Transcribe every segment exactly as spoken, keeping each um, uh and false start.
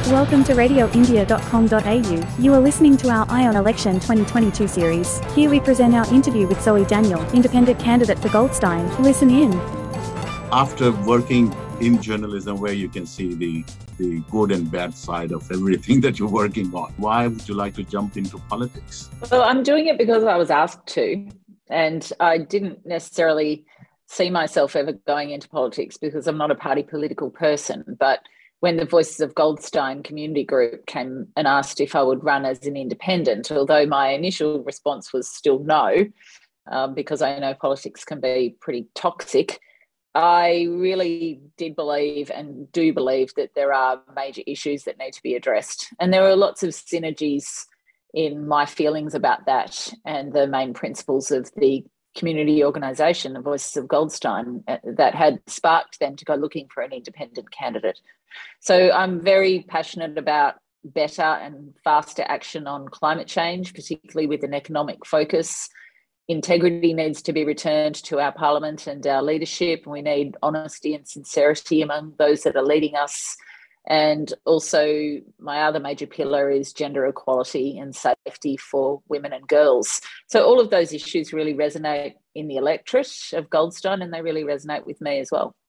Welcome to radio india dot com dot a u. You are listening to our Eye on Election twenty twenty-two series. Here we present our interview with Zoe Daniel, independent candidate for Goldstein. Listen in. After working in journalism, where you can see the, the good and bad side of everything that you're working on, why would you like to jump into politics? Well, I'm doing it because I was asked to, and I didn't necessarily see myself ever going into politics because I'm not a party political person. But when the Voices of Goldstein community group came and asked if I would run as an independent, although my initial response was still no, um, because I know politics can be pretty toxic, I really did believe and do believe that there are major issues that need to be addressed. And there are lots of synergies in my feelings about that and the main principles of the community organisation, the Voices of Goldstein, that had sparked them to go looking for an independent candidate. So I'm very passionate about better and faster action on climate change, particularly with an economic focus. Integrity needs to be returned to our parliament and our leadership. We need honesty and sincerity among those that are leading us. And also my other major pillar is gender equality and safety for women and girls. So all of those issues really resonate in the electorate of Goldstein, and they really resonate with me as well.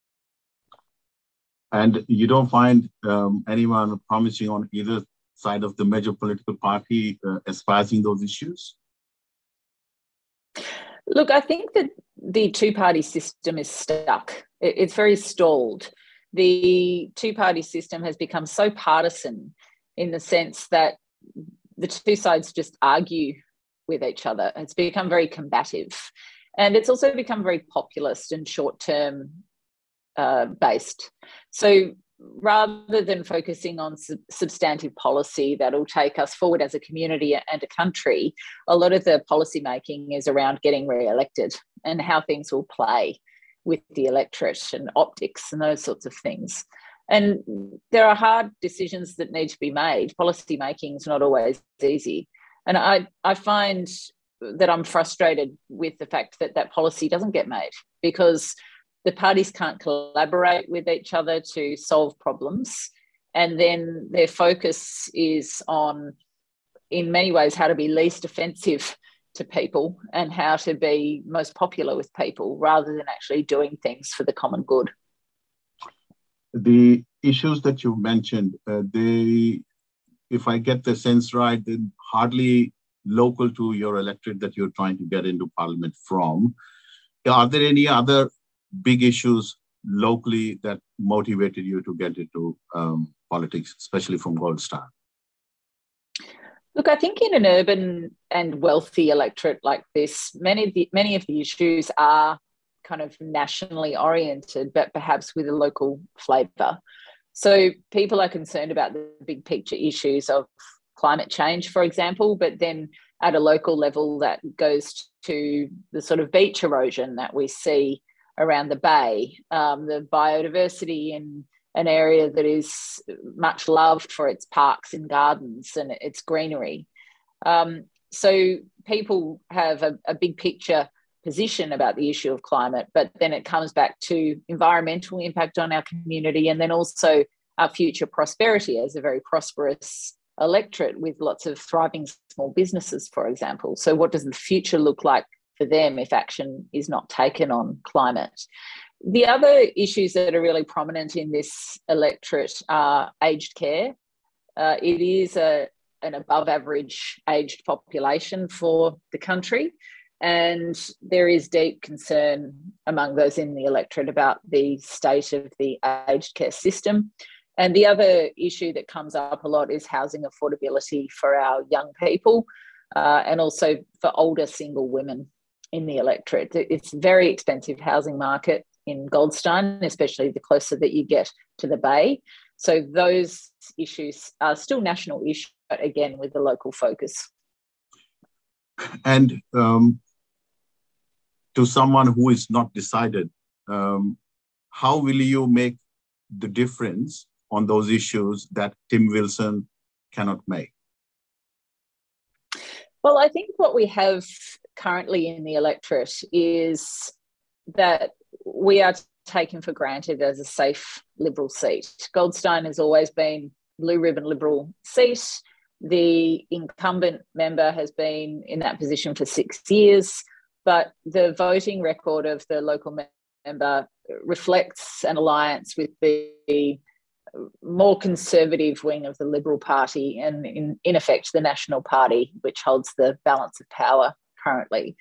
And you don't find um, anyone promising on either side of the major political party uh, espousing those issues? Look, I think that the two-party system is stuck. It's very stalled. The two-party system has become so partisan in the sense that the two sides just argue with each other. It's become very combative. And it's also become very populist and short-term uh, based. So rather than focusing on sub- substantive policy that will take us forward as a community and a country, a lot of the policy making is around getting re-elected and how things will play with the electorate and optics and those sorts of things. And there are hard decisions that need to be made. Policy making is not always easy. And I, I find that I'm frustrated with the fact that that policy doesn't get made because the parties can't collaborate with each other to solve problems. And then their focus is on, in many ways, how to be least offensive to people and how to be most popular with people rather than actually doing things for the common good. The issues that you mentioned, uh, they, if I get the sense right, they're hardly local to your electorate that you're trying to get into parliament from. Are there any other big issues locally that motivated you to get into um, politics, especially from Goldstein? Look, I think in an urban and wealthy electorate like this, many of the, many of the issues are kind of nationally oriented, but perhaps with a local flavour. So people are concerned about the big picture issues of climate change, for example, but then at a local level that goes to the sort of beach erosion that we see around the bay, um, the biodiversity in an area that is much loved for its parks and gardens and its greenery. Um, so people have a, a big picture position about the issue of climate, but then it comes back to environmental impact on our community and then also our future prosperity as a very prosperous electorate with lots of thriving small businesses, for example. So what does the future look like for them if action is not taken on climate? The other issues that are really prominent in this electorate are aged care. Uh, it is a, an above average aged population for the country, and there is deep concern among those in the electorate about the state of the aged care system. And the other issue that comes up a lot is housing affordability for our young people uh, and also for older single women in the electorate. It's a very expensive housing market in Goldstein, especially the closer that you get to the bay. So those issues are still national issues, but again, with the local focus. And um, to someone who is not decided, um, how will you make the difference on those issues that Tim Wilson cannot make? Well, I think what we have currently in the electorate is that we are taken for granted as a safe Liberal seat. Goldstein has always been blue ribbon Liberal seat. The incumbent member has been in that position for six years, but the voting record of the local member reflects an alliance with the more conservative wing of the Liberal Party and, in, in effect, the National Party, which holds the balance of power currently.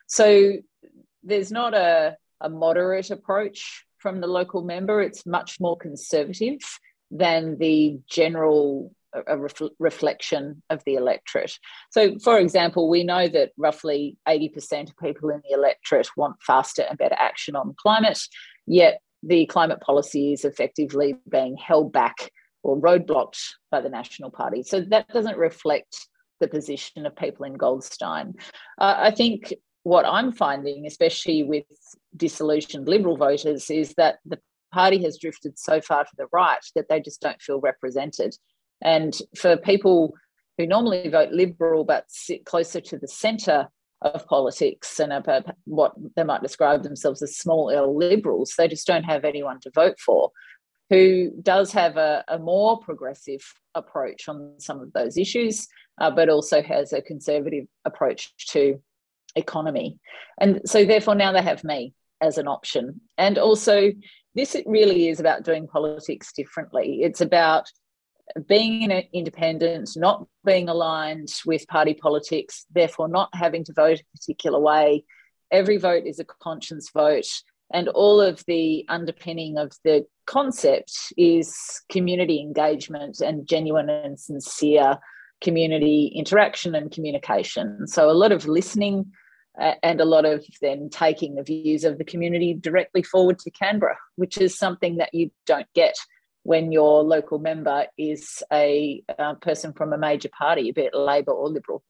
So there's not a, a moderate approach from the local member. It's much more conservative than the general a ref- reflection of the electorate. So, for example, we know that roughly eighty percent of people in the electorate want faster and better action on climate, yet the climate policy is effectively being held back or roadblocked by the National Party. So that doesn't reflect the position of people in Goldstein. Uh, I think what I'm finding, especially with disillusioned Liberal voters, is that the party has drifted so far to the right that they just don't feel represented. And for people who normally vote Liberal but sit closer to the centre of politics and are what they might describe themselves as small L Liberals, they just don't have anyone to vote for who does have a, a more progressive approach on some of those issues, uh, but also has a conservative approach to economy. And so therefore now they have me as an option. And also this really is about doing politics differently. It's about being an independent, not being aligned with party politics, therefore not having to vote a particular way. Every vote is a conscience vote, and all of the underpinning of the concept is community engagement and genuine and sincere community interaction and communication. So a lot of listening uh, and a lot of then taking the views of the community directly forward to Canberra, which is something that you don't get when your local member is a, a person from a major party, be it Labor or Liberal.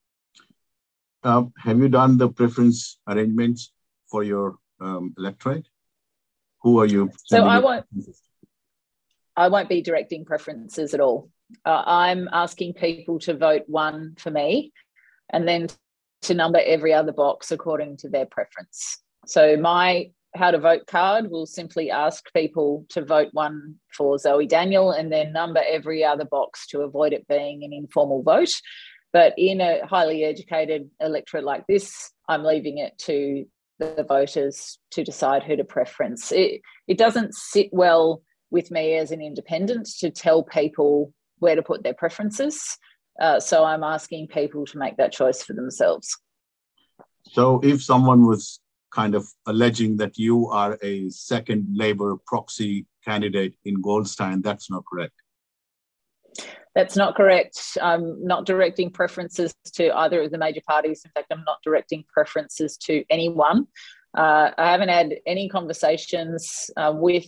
Uh, have you done the preference arrangements for your um, electorate? Who are you? So I won't, I won't be directing preferences at all. Uh, I'm asking people to vote one for me and then to number every other box according to their preference. So my how to vote card will simply ask people to vote one for Zoe Daniel and then number every other box to avoid it being an informal vote. But in a highly educated electorate like this, I'm leaving it to the voters to decide who to preference. It, it doesn't sit well with me as an independent to tell people where to put their preferences. Uh, so I'm asking people to make that choice for themselves. So if someone was kind of alleging that you are a second Labor proxy candidate in Goldstein, that's not correct. That's not correct. I'm not directing preferences to either of the major parties. In fact, I'm not directing preferences to anyone. Uh, I haven't had any conversations uh, with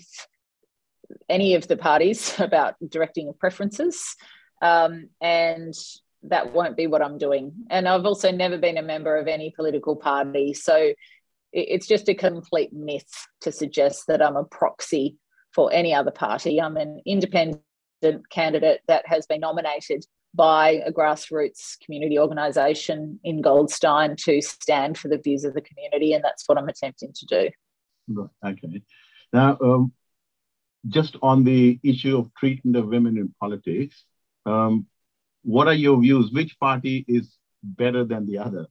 any of the parties about directing preferences, um, and that won't be what I'm doing. And I've also never been a member of any political party, so it's just a complete myth to suggest that I'm a proxy for any other party. I'm an independent candidate that has been nominated by a grassroots community organisation in Goldstein to stand for the views of the community, and that's what I'm attempting to do. Right. Okay. Now, um, just on the issue of treatment of women in politics, um, what are your views? Which party is better than the other?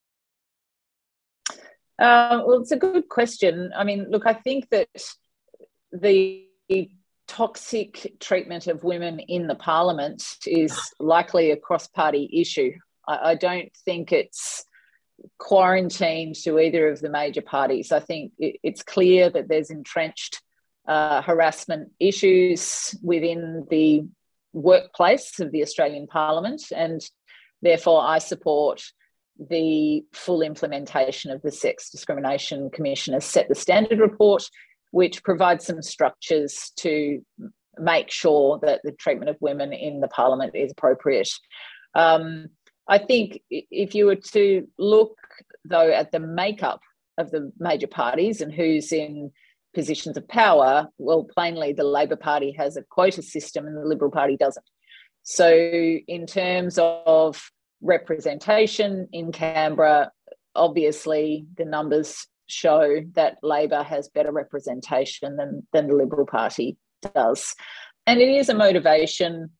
Uh, well, it's a good question. I mean, look, I think that the toxic treatment of women in the parliament is likely a cross-party issue. I, I don't think it's quarantined to either of the major parties. I think it, it's clear that there's entrenched uh, harassment issues within the workplace of the Australian Parliament, and therefore I support the full implementation of the Sex Discrimination Commissioner's Set the Standard report, which provides some structures to make sure that the treatment of women in the Parliament is appropriate. Um, I think if you were to look, though, at the makeup of the major parties and who's in positions of power, well, plainly the Labor Party has a quota system and the Liberal Party doesn't. So in terms of representation in Canberra, obviously the numbers show that Labor has better representation than, than the Liberal Party does. And it is a motivation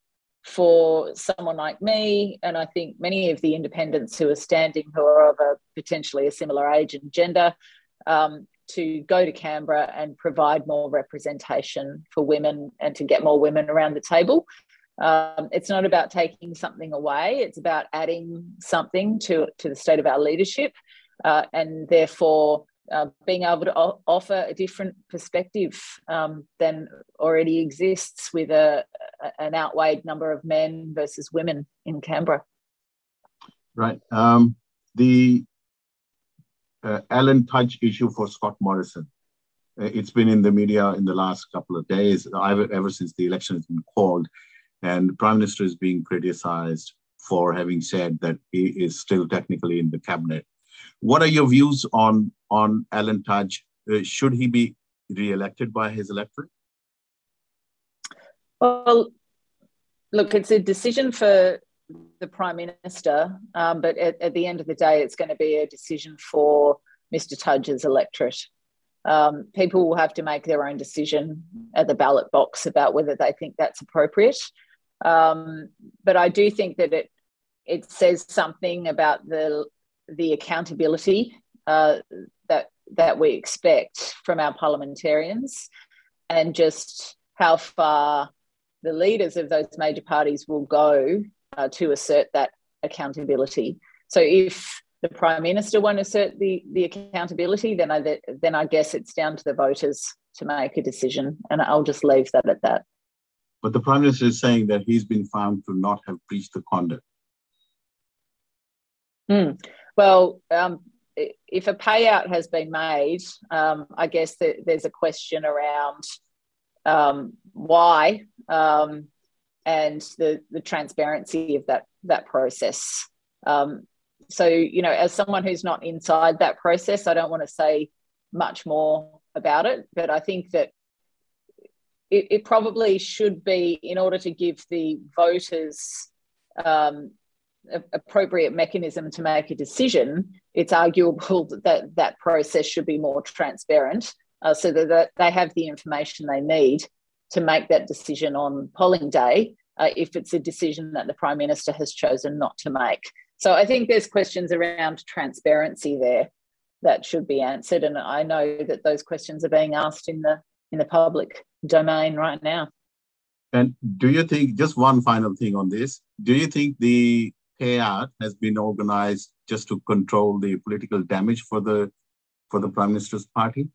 for someone like me, and I think many of the independents who are standing who are of a potentially a similar age and gender, um, to go to Canberra and provide more representation for women and to get more women around the table. Um, it's not about taking something away, it's about adding something to, to the state of our leadership, uh, and therefore uh, being able to o- offer a different perspective um, than already exists with a, a, an outweighed number of men versus women in Canberra. Right. Um, the uh, Alan Tudge issue for Scott Morrison. Uh, It's been in the media in the last couple of days, ever, ever since the election has been called, and the Prime Minister is being criticized for having said that he is still technically in the cabinet. What are your views on, on Alan Tudge? Uh, should he be re-elected by his electorate? Well, look, it's a decision for the Prime Minister, um, but at, at the end of the day, it's going to be a decision for Mister Tudge's electorate. Um, people will have to make their own decision at the ballot box about whether they think that's appropriate. Um, but I do think that it it says something about the the accountability uh, that that we expect from our parliamentarians, and just how far the leaders of those major parties will go uh, to assert that accountability. So if the Prime Minister won't assert the, the accountability, then I, then I guess it's down to the voters to make a decision, and I'll just leave that at that. But the Prime Minister is saying that he's been found to not have breached the conduct. Mm. Well, um, if a payout has been made, um, I guess that there's a question around um, why um, and the, the transparency of that, that process. Um, so, you know, as someone who's not inside that process, I don't want to say much more about it, but I think that it, it probably should be, in order to give the voters um, a, appropriate mechanism to make a decision, it's arguable that that process should be more transparent, uh, so that, that they have the information they need to make that decision on polling day, uh, if it's a decision that the Prime Minister has chosen not to make. So I think there's questions around transparency there that should be answered, and I know that those questions are being asked in the in the public domain right now. And do you think, just one final thing on this, do you think the payout has been organized just to control the political damage for the for the Prime Minister's party?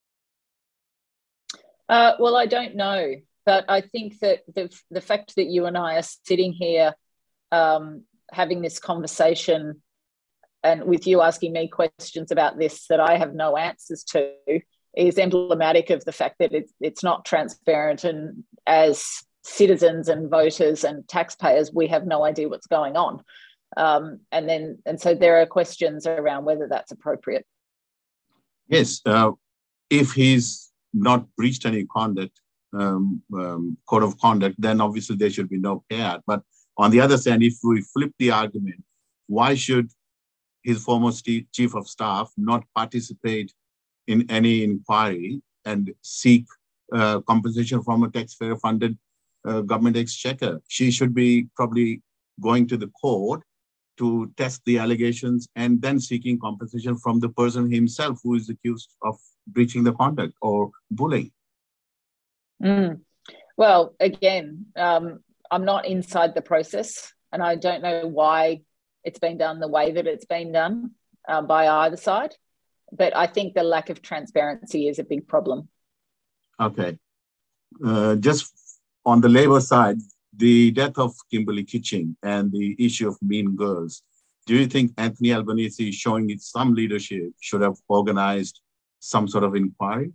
Uh, well, I don't know, but I think that the the fact that you and I are sitting here um, having this conversation, and with you asking me questions about this that I have no answers to, is emblematic of the fact that it's, it's not transparent, and as citizens and voters and taxpayers, we have no idea what's going on. Um, and then, and so there are questions around whether that's appropriate. Yes, uh, if he's not breached any conduct, um, um, code of conduct, then obviously there should be no payout. But on the other side, if we flip the argument, why should his former st- chief of staff not participate in any inquiry and seek uh, compensation from a taxpayer-funded uh, government exchequer? She should be probably going to the court to test the allegations and then seeking compensation from the person himself who is accused of breaching the conduct or bullying. Mm. Well, again, um, I'm not inside the process, and I don't know why it's been done the way that it's been done uh, by either side. But I think the lack of transparency is a big problem. Okay. Uh, just on the Labour side, the death of Kimberly Kitching and the issue of Mean Girls, do you think Anthony Albanese, showing it some leadership, should have organized some sort of inquiry?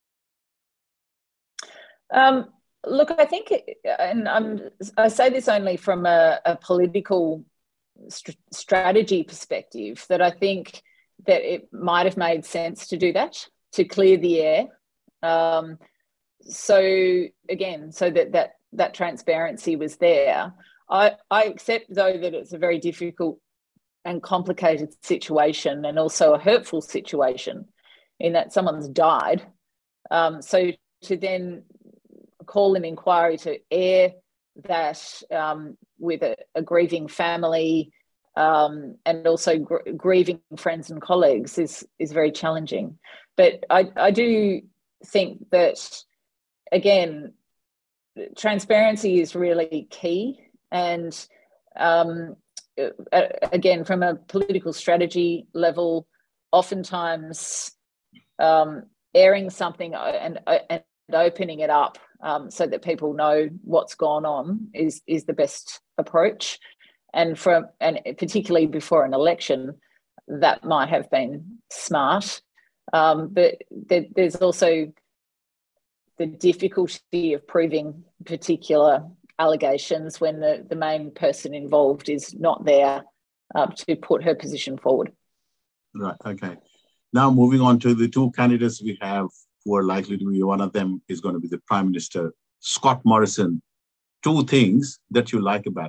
Um, look, I think, and I'm, I say this only from a, a political st- strategy perspective, that I think that it might have made sense to do that, to clear the air. Um, so again, so that that that transparency was there. I, I accept, though, that it's a very difficult and complicated situation, and also a hurtful situation in that someone's died. Um, so to then call an inquiry to air that um, with a, a grieving family um, and also gr- grieving friends and colleagues is is very challenging. But I, I do think that, again, transparency is really key. And um, again, from a political strategy level, oftentimes um, airing something and, and opening it up um, so that people know what's gone on is, is the best approach. And from and particularly before an election, that might have been smart. Um, but there, there's also the difficulty of proving particular allegations when the, the main person involved is not there uh, to put her position forward. Right, okay. Now moving on to the two candidates we have who are likely to be, one of them is going to be the Prime Minister, Scott Morrison. Two things that you like about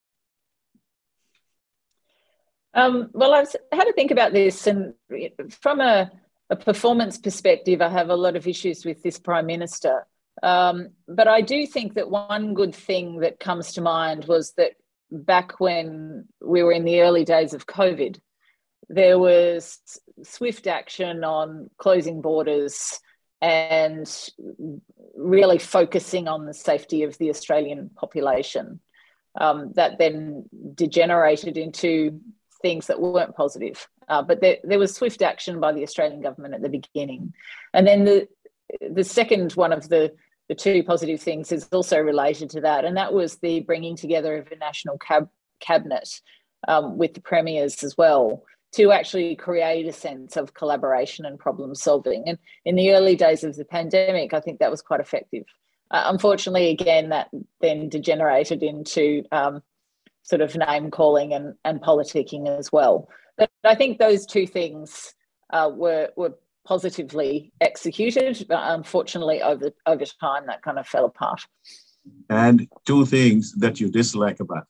him. Um, well, I've had to think about this, and from a, a performance perspective, I have a lot of issues with this Prime Minister. Um, but I do think that one good thing that comes to mind was that back when we were in the early days of COVID, there was swift action on closing borders and really focusing on the safety of the Australian population. Um, that then degenerated into things that weren't positive. Uh, but there, there was swift action by the Australian government at the beginning. And then the the second one of the, the two positive things is also related to that, and that was the bringing together of a national cab, cabinet um, with the premiers as well, to actually create a sense of collaboration and problem solving. And in the early days of the pandemic, I think that was quite effective. Uh, unfortunately, again, that then degenerated into um, sort of name calling and, and politicking as well. But I think those two things uh, were, were positively executed, but unfortunately over, over time that kind of fell apart. And two things that you dislike about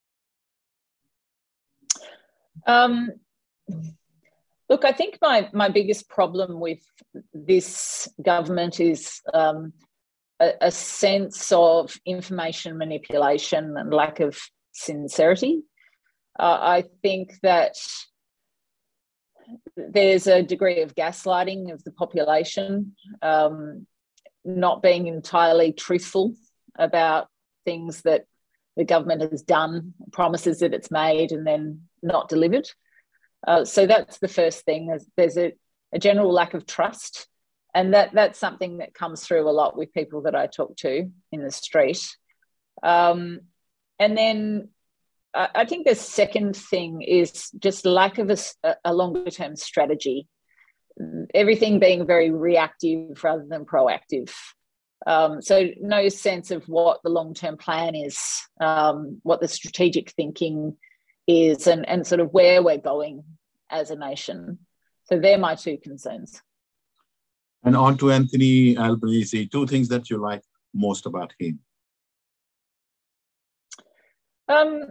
it. Um, look, I think my, my biggest problem with this government is um, a, a sense of information manipulation and lack of sincerity. Uh, I think that there's a degree of gaslighting of the population, um, not being entirely truthful about things that the government has done, promises that it's made and then not delivered. Uh, so that's the first thing. There's, there's a, a general lack of trust, and that that's something that comes through a lot with people that I talk to in the street. Um, and then I, I think the second thing is just lack of a, a longer-term strategy. Everything being very reactive rather than proactive. Um, so no sense of what the long-term plan is, um, what the strategic thinking is, and, and sort of where we're going as a nation. So they're my two concerns. And on to Anthony Albanese, two things that you like most about him. Um,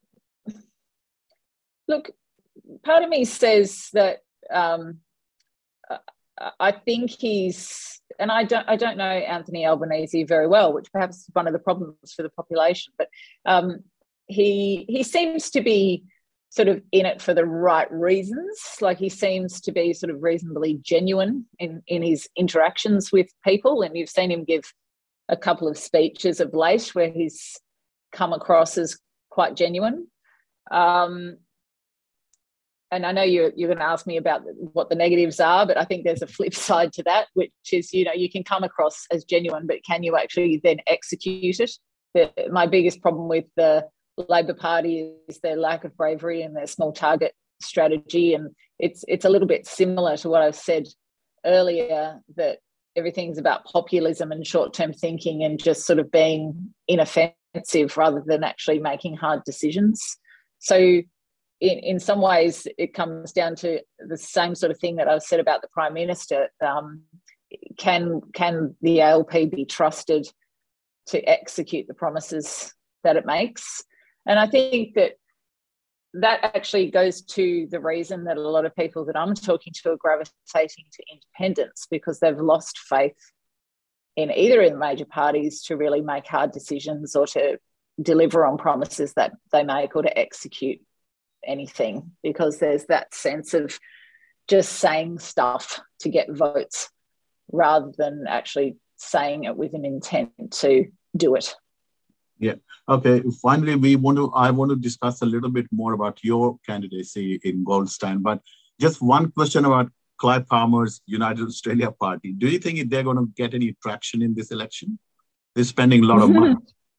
look, part of me says that um, I think he's, and I don't, I don't know Anthony Albanese very well, which perhaps is one of the problems for the population, but um, he he seems to be sort of in it for the right reasons. Like, he seems to be sort of reasonably genuine in, in his interactions with people, and you've seen him give a couple of speeches of late where he's come across as quite genuine. Um, And I know you're, you're going to ask me about what the negatives are, but I think there's a flip side to that, which is, you know, you can come across as genuine, but can you actually then execute it? The, my biggest problem with the Labor Party is their lack of bravery and their small target strategy. And it's it's a little bit similar to what I've said earlier, that everything's about populism and short-term thinking and just sort of being inoffensive rather than actually making hard decisions. So In, in some ways, it comes down to the same sort of thing that I've said about the Prime Minister. Um, can, can the A L P be trusted to execute the promises that it makes? And I think that that actually goes to the reason that a lot of people that I'm talking to are gravitating to independence, because they've lost faith in either of the major parties to really make hard decisions or to deliver on promises that they make or to execute anything, because there's that sense of just saying stuff to get votes rather than actually saying it with an intent to do it. Yeah. Okay. Finally, we want to. I want to discuss a little bit more about your candidacy in Goldstein. But just one question about Clive Palmer's United Australia Party. Do you think they're going to get any traction in this election? They're spending a lot of money.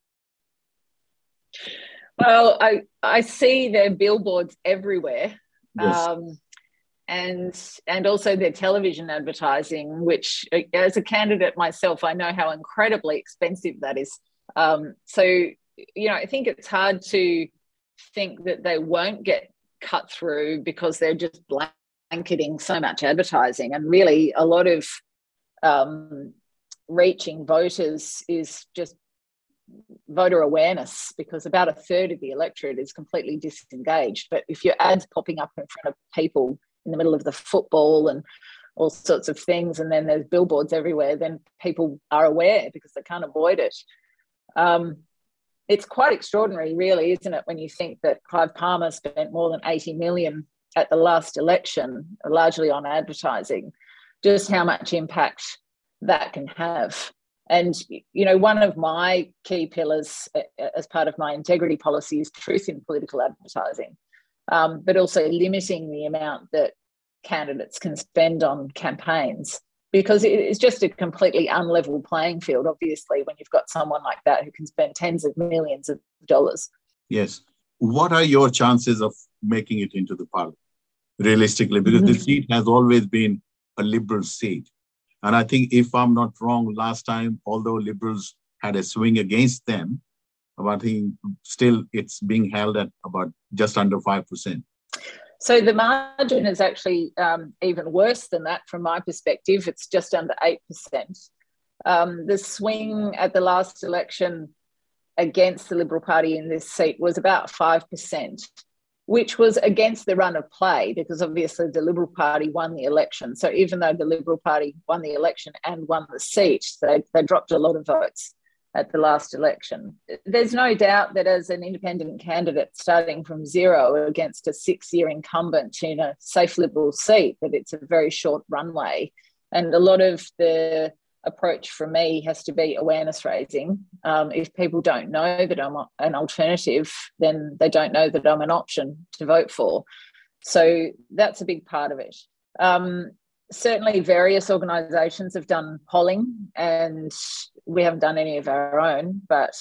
Well, I I see their billboards everywhere. Yes. Um, and and also their television advertising, which as a candidate myself, I know how incredibly expensive that is. Um, so, you know, I think it's hard to think that they won't get cut through because they're just blanketing so much advertising. And really a lot of um, reaching voters is just voter awareness, because about a third of the electorate is completely disengaged. But if your ad's popping up in front of people in the middle of the football and all sorts of things, and then there's billboards everywhere, then people are aware because they can't avoid it. Um, it's quite extraordinary, really, isn't it, when you think that Clive Palmer spent more than eighty million at the last election, largely on advertising, just how much impact that can have. And, you know, one of my key pillars as part of my integrity policy is truth in political advertising, um, but also limiting the amount that candidates can spend on campaigns, because it's just a completely unlevel playing field, obviously, when you've got someone like that who can spend tens of millions of dollars. Yes. What are your chances of making it into the parliament, realistically? Because mm-hmm. the seat has always been a Liberal seat. And I think, if I'm not wrong, last time, although Liberals had a swing against them, I think still it's being held at about just under five percent. So the margin is actually um, even worse than that from my perspective. It's just under eight percent. Um, the swing at the last election against the Liberal Party in this seat was about five percent, which was against the run of play, because obviously the Liberal Party won the election. So even though the Liberal Party won the election and won the seat, they, they dropped a lot of votes at the last election. There's no doubt that as an independent candidate starting from zero against a six-year incumbent in a safe Liberal seat, that it's a very short runway. And a lot of the approach for me has to be awareness raising. Um, if people don't know that I'm an alternative, then they don't know that I'm an option to vote for. So that's a big part of it. Um, certainly various organisations have done polling, and we haven't done any of our own, but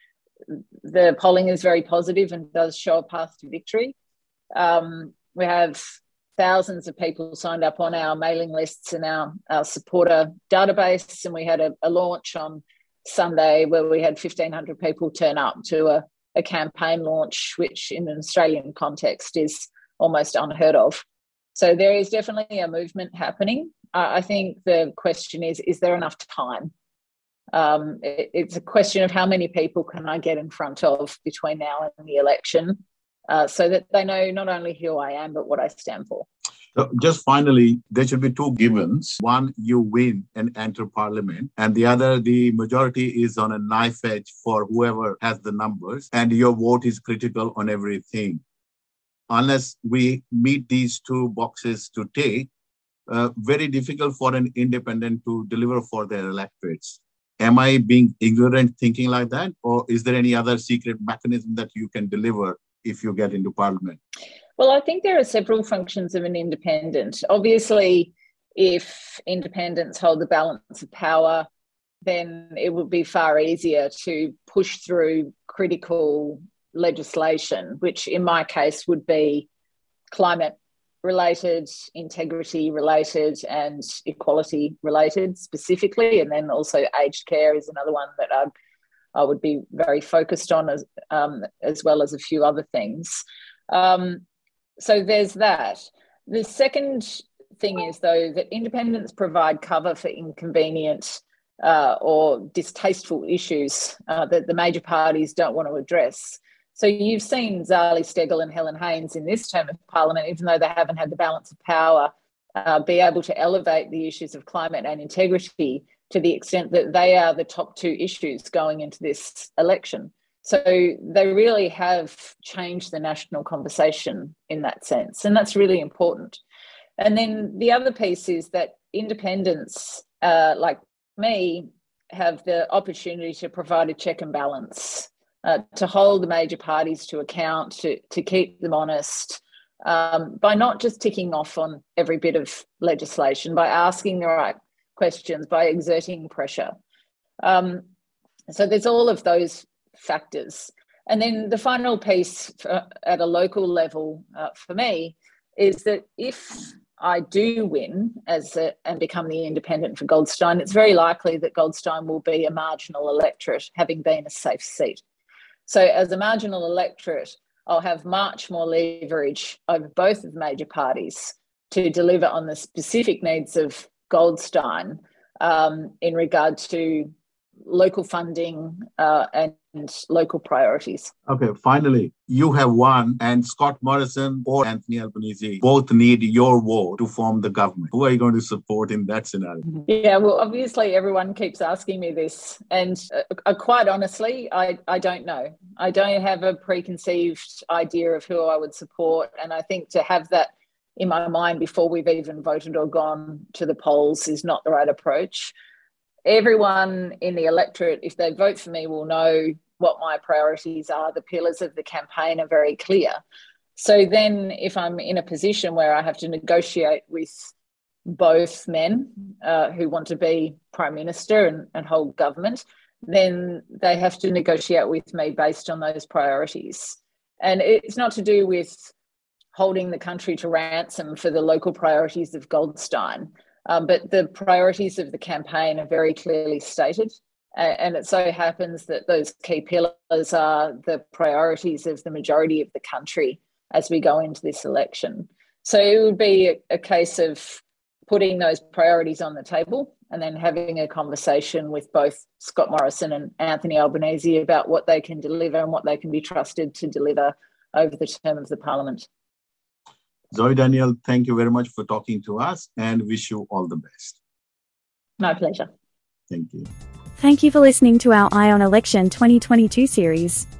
the polling is very positive and does show a path to victory. Um, we have thousands of people signed up on our mailing lists and our, our supporter database, and we had a, a launch on Sunday where we had fifteen hundred people turn up to a, a campaign launch, which in an Australian context is almost unheard of. So there is definitely a movement happening. Uh, I think the question is, is there enough time? Um, it, it's a question of how many people can I get in front of between now and the election, uh, so that they know not only who I am, but what I stand for. So just finally, there should be two givens. One, you win and enter parliament, and the other, the majority is on a knife edge for whoever has the numbers, and your vote is critical on everything. Unless we meet these two boxes to take, uh, very difficult for an independent to deliver for their electorates. Am I being ignorant thinking like that? Or is there any other secret mechanism that you can deliver if you get into parliament? Well, I think there are several functions of an independent. Obviously, if independents hold the balance of power, then it would be far easier to push through critical legislation, which in my case would be climate related, integrity related, and equality related specifically. And then also aged care is another one that I'd, I would be very focused on, as, um, as well as a few other things. Um, so there's that. The second thing is, though, that independents provide cover for inconvenient uh, or distasteful issues uh, that the major parties don't want to address. So you've seen Zali Steggall and Helen Haines in this term of Parliament, even though they haven't had the balance of power, uh, be able to elevate the issues of climate and integrity to the extent that they are the top two issues going into this election. So they really have changed the national conversation in that sense, and that's really important. And then the other piece is that independents uh, like me have the opportunity to provide a check and balance, uh, to hold the major parties to account, to, to keep them honest, um, by not just ticking off on every bit of legislation, by asking the right questions, by exerting pressure. Um, so there's all of those factors. And then the final piece for, at a local level uh, for me is that if I do win as a, and become the independent for Goldstein, it's very likely that Goldstein will be a marginal electorate, having been a safe seat. So as a marginal electorate, I'll have much more leverage over both of the major parties to deliver on the specific needs of Goldstein um, in regard to local funding uh, and local priorities. Okay, finally, you have won, and Scott Morrison or Anthony Albanese both need your vote to form the government. Who are you going to support in that scenario? Yeah, well, obviously everyone keeps asking me this, and uh, quite honestly, I, I don't know. I don't have a preconceived idea of who I would support, and I think to have that in my mind before we've even voted or gone to the polls is not the right approach. Everyone in the electorate, if they vote for me, will know what my priorities are. The pillars of the campaign are very clear. So then if I'm in a position where I have to negotiate with both men uh, who want to be Prime Minister and, and hold government, then they have to negotiate with me based on those priorities. And it's not to do with holding the country to ransom for the local priorities of Goldstein. Um, but the priorities of the campaign are very clearly stated. Uh, and it so happens that those key pillars are the priorities of the majority of the country as we go into this election. So it would be a, a case of putting those priorities on the table and then having a conversation with both Scott Morrison and Anthony Albanese about what they can deliver and what they can be trusted to deliver over the term of the Parliament. Zoe Daniel, thank you very much for talking to us and wish you all the best. My pleasure. Thank you. Thank you for listening to our Eye on Election twenty twenty-two series.